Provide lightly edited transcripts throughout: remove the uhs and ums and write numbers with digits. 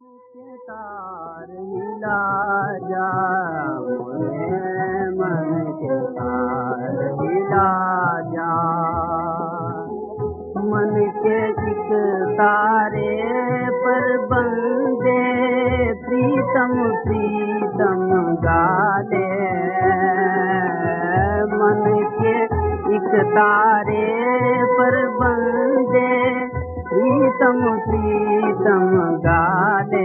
के तार हिला जा मोरे मन के तार हिला जा। मन के एक तारे पर बंदे प्रीतम प्रीतम गाले। मन के एक तारे पर बंदे प्रीतम प्रीतम गाले।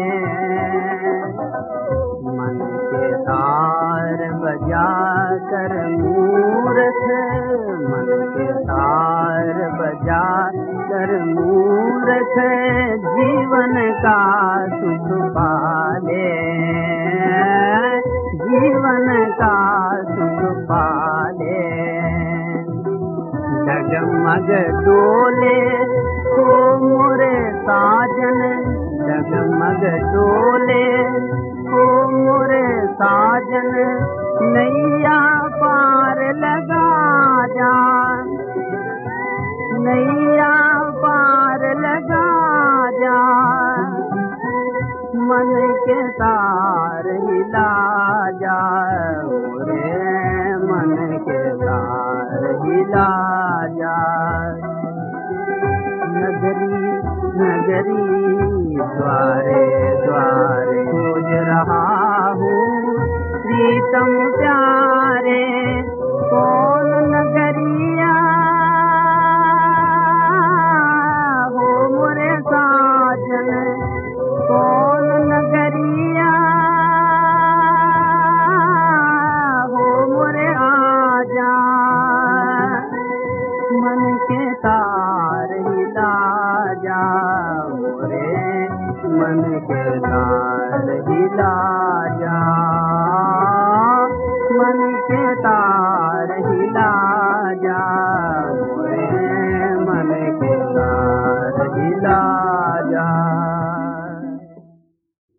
मन के तार बजा कर मूरत, मन के तार बजा कर मूरत जीवन का सुख पाले। जीवन का सुख पाले। डगमग डोले तो मोरे साजन, डगमग डोले तो मोरे साजन नैया पार लगा जा। नैया पार लगा जा। मन के तार हिला जा मोरे मन के तार हिला जा। नगरी नगरी द्वारे द्वारे खोज रहा हूँ प्रीतम प्यारे। कौन नगरिया हो मोरे साजन, कौन नगरिया हो मोरे आजा। मन के तार हिला जा मोरे मन के तार हिला